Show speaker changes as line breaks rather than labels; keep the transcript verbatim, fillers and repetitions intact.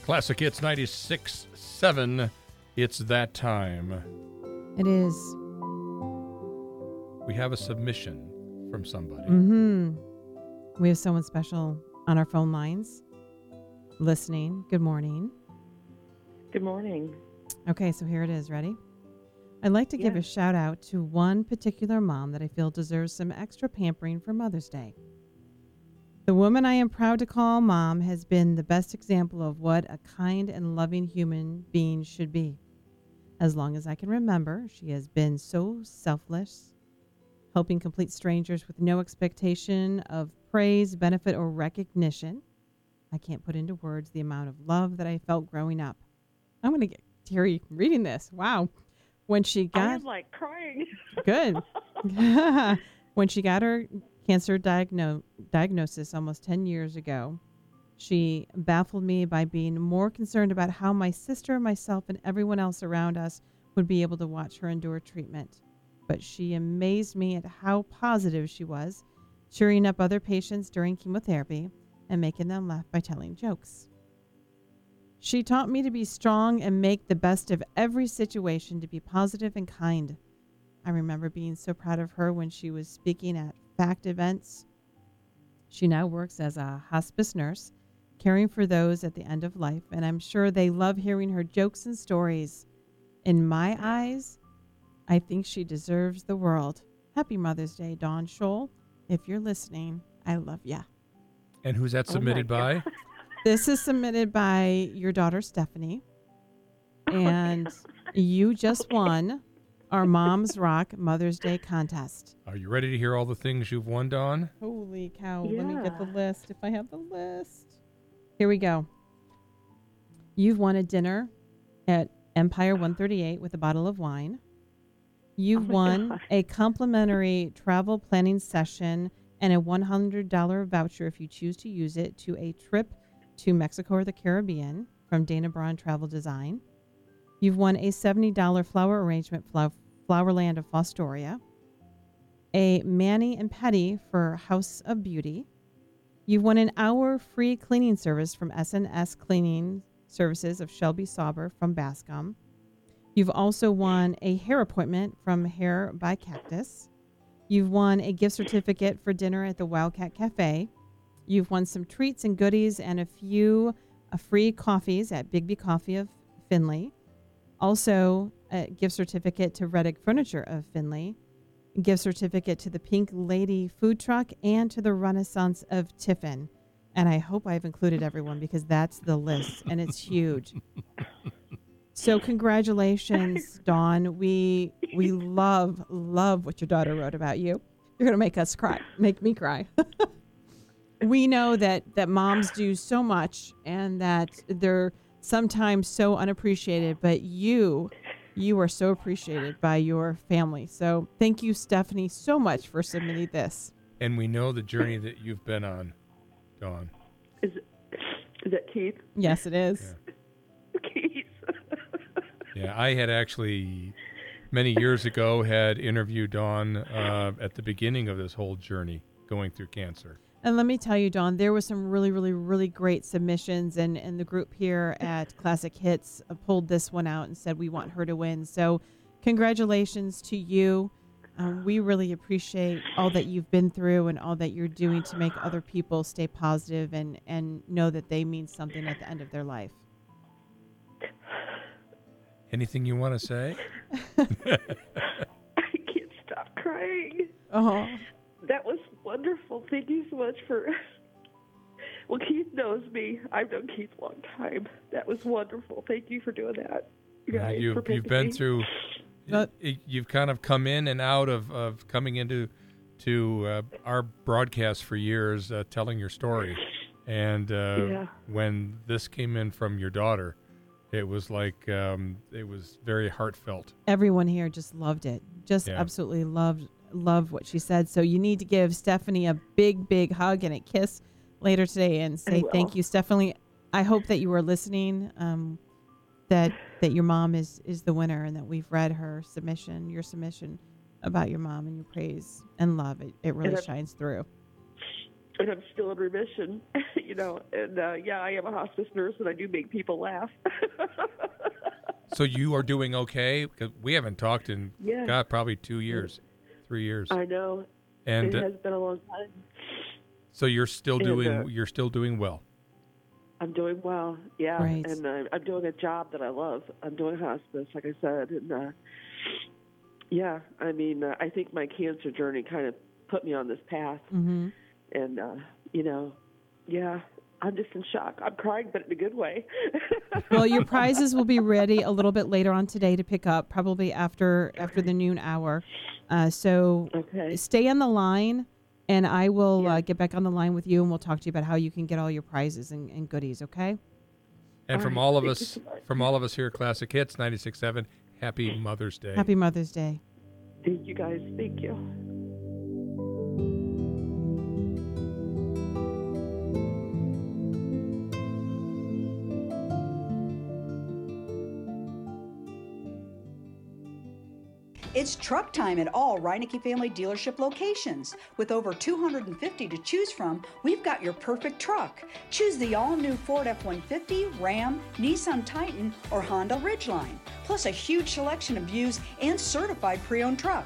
Classic Hits ninety-six point seven. It's that time.
It is.
We have a submission from somebody.
Mm-hmm. We have someone special on our phone lines listening. Good morning.
Good morning.
Okay, so here it is. Ready? I'd like to give
Yes.
a shout out to one particular mom that I feel deserves some extra pampering for Mother's Day. The woman I am proud to call Mom has been the best example of what a kind and loving human being should be. As long as I can remember, she has been so selfless, helping complete strangers with no expectation of praise, benefit, or recognition. I can't put into words the amount of love that I felt growing up. I'm going to get teary reading this. Wow. When she got...
I am like crying.
Good. When she got her cancer diagno- diagnosis almost ten years ago, she baffled me by being more concerned about how my sister, myself, and everyone else around us would be able to watch her endure treatment. But she amazed me at how positive she was, cheering up other patients during chemotherapy and making them laugh by telling jokes. She taught me to be strong and make the best of every situation, to be positive and kind. I remember being so proud of her when she was speaking at FACT events. She now works as a hospice nurse, caring for those at the end of life, and I'm sure they love hearing her jokes and stories. In my eyes, I think she deserves the world. Happy Mother's Day, Dawn Scholl. If you're listening, I love ya.
And who's that submitted
Oh my
by?
This is submitted by your daughter, Stephanie. And you just
Okay.
won our Moms Rock Mother's Day contest.
Are you ready to hear all the things you've won, Dawn?
Holy cow. Let me get the
Yeah.
list if I have the list. Here we go. You've won a dinner at Empire one thirty-eight with a bottle of wine. You've
Oh my
won
gosh.
a complimentary travel planning session and a one hundred dollars voucher if you choose to use it to a trip to Mexico or the Caribbean from Dana Braun Travel Design. You've won a seventy dollars flower arrangement, Flow- Flowerland of Fostoria. A Manny and Petty for House of Beauty. You've won an hour free cleaning service from S and S Cleaning Services of Shelby Sauber from Bascom. You've also won a hair appointment from Hair by Cactus. You've won a gift certificate for dinner at the Wildcat Cafe. You've won some treats and goodies and a few uh, free coffees at Bigby Coffee of Finley. Also, a gift certificate to Reddick Furniture of Finley. A gift certificate to the Pink Lady Food Truck and to the Renaissance of Tiffin. And I hope I've included everyone because that's the list and it's huge. So congratulations, Dawn. We we love, love what your daughter wrote about you. You're going to make us cry, make me cry. We know that, that moms do so much and that they're sometimes so unappreciated, but you, you are so appreciated by your family. So thank you, Stephanie, so much for submitting this.
And we know the journey that you've been on, Dawn.
Is it, is that Keith?
Yes, it is.
Keith.
Yeah, I had actually many years ago had interviewed Dawn uh, at the beginning of this whole journey going through cancer.
And let me tell you, Dawn, there was some really, really, really great submissions, and, and the group here at Classic Hits uh, pulled this one out and said we want her to win. So congratulations to you. Um, we really appreciate all that you've been through and all that you're doing to make other people stay positive and, and know that they mean something at the end of their life.
Anything you want to say?
I can't stop crying.
Oh,
That was wonderful. Thank you so much for... Well, Keith knows me. I've known Keith a long time. That was wonderful. Thank you for doing that. You
Uh,
guys,
you've,
for
you've
picking
been
me.
through,
But-
y- you've kind of come in and out of, of coming into to uh, our broadcast for years, uh, telling your story. And uh,
Yeah.
when this came in from your daughter, it was like, um, it was very heartfelt.
everyone here just loved it. Just
Yeah.
absolutely loved loved what she said. So you need to give Stephanie a big, big hug and a kiss later today and say
will.
thank you, Stephanie. I hope that you were listening, um, that that your mom is, is the winner and that we've read her submission, your submission about your mom and your praise and love. It, it really
And I-
shines through.
and I'm still in remission, you know. And uh, yeah, I am a hospice nurse, and I do make people laugh.
So you are doing okay? Because we haven't talked in,
yeah.
God, probably two years, three years.
I know.
And
it
uh,
has been a long time.
So you're still
And,
doing
uh,
you're still doing well.
I'm doing well, yeah,
Great.
and uh, I'm doing a job that I love. I'm doing hospice, like I said, and uh, yeah, I mean, uh, I think my cancer journey kind of put me on this path,
Mm-hmm.
and uh, you know, yeah, I'm just in shock. I'm crying, but in a good way.
Well, your prizes will be ready a little bit later on today to pick up, probably after after the noon hour. Uh, so
Okay.
stay on the line, and I will
Yeah.
uh, get back on the line with you, and we'll talk to you about how you can get all your prizes and, and goodies. Okay?
And
All
from
right,
all of
thank you
us,
so much.
from all of us here at Classic Hits ninety-six point seven, happy Mother's Day.
Happy Mother's Day.
Thank you, guys. Thank you.
It's truck time at all Reineke Family Dealership locations. With over two hundred fifty to choose from, we've got your perfect truck. Choose the all-new Ford F one fifty, Ram, Nissan Titan, or Honda Ridgeline. Plus a huge selection of used and certified pre-owned trucks.